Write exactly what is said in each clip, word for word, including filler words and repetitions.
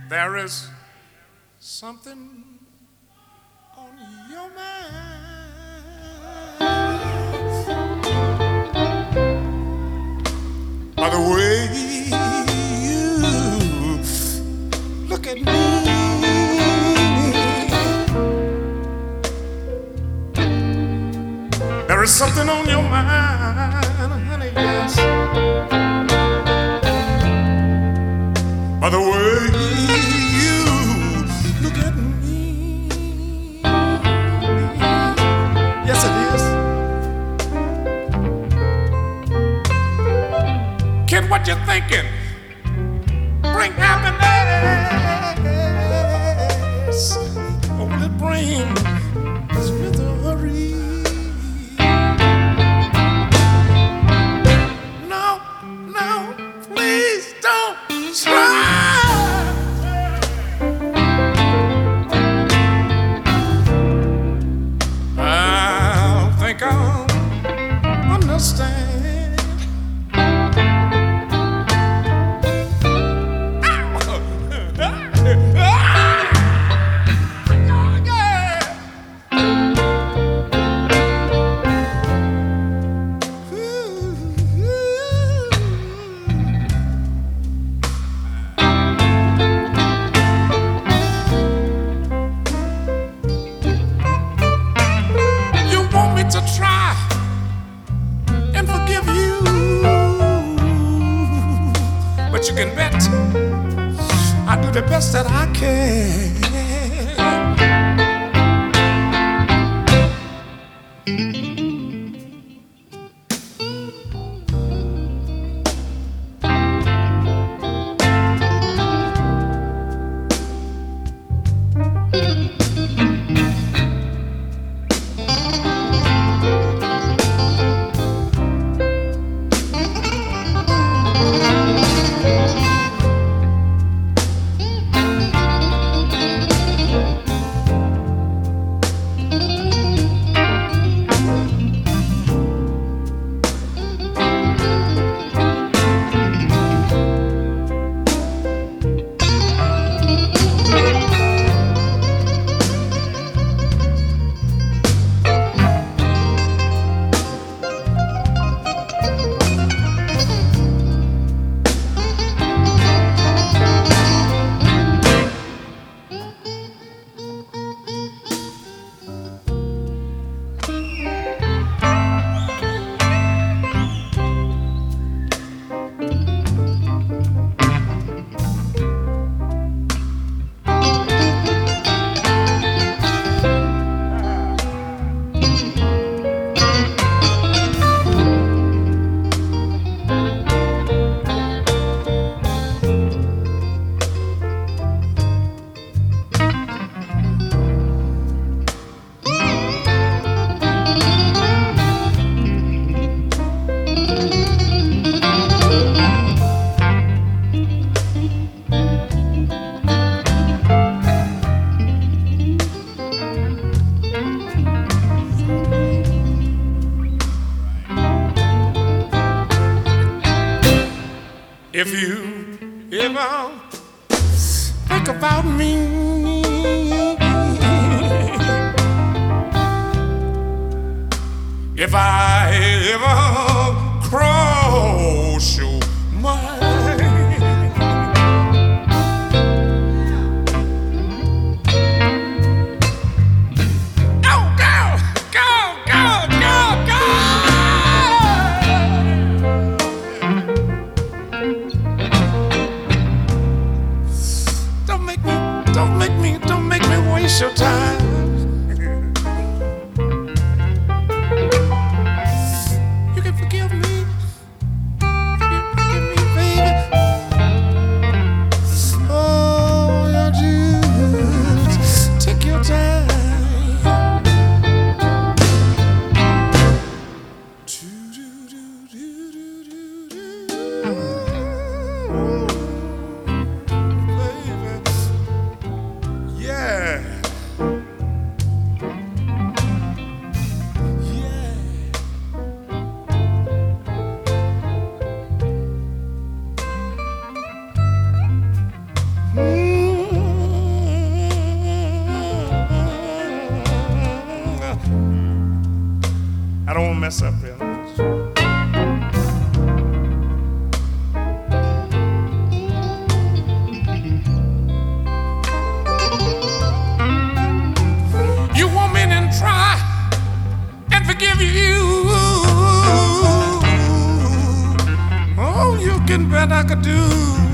There is something on your mind by the way you look at me. There is something on your mind, honey, yes, by the way you look at me. Yes, it is. Kid, what you thinking? Bring happiness, or will it bring this misery? No, no, please don't try. I think I'll understand. To try and forgive you, but you can bet I do the best that I can. If you ever think about me, if I ever cross your mind, go, go, go, go, go, go. Don't make me, don't make me, don't make me waste your time. You can forgive me, forgive me, baby. Oh, you just take your time. Mm. don't mess up here. You want me to try and forgive you? Oh, you can bet I could do.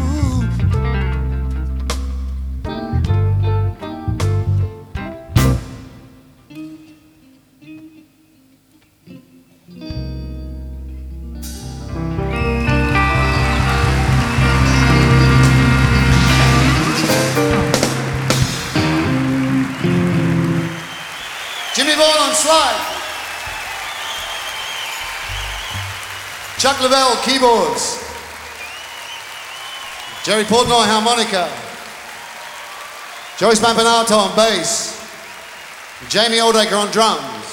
Jimmy Vaughan on slide. Chuck Leavell, keyboards. Jerry Portnoy, harmonica. Joyce Mampanato on bass. Jamie Oldacre on drums.